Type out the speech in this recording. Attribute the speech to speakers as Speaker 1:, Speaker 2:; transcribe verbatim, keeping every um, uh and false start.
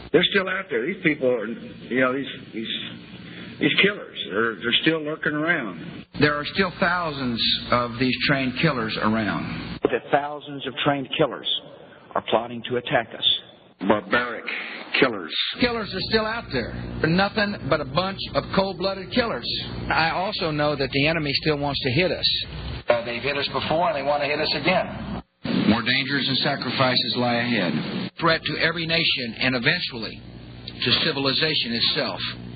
Speaker 1: They're still out there. These people are, you know, these these these killers. They're they're still lurking around.
Speaker 2: There are still thousands of these trained killers around.
Speaker 3: That thousands of trained killers are plotting to attack us.
Speaker 1: Barbaric killers.
Speaker 2: Killers are still out there. They're nothing but a bunch of cold-blooded killers. I also know that the enemy still wants to hit us. Uh, they've hit us before and they want to hit us again. More dangers and sacrifices lie ahead. Threat to every nation and eventually to civilization itself.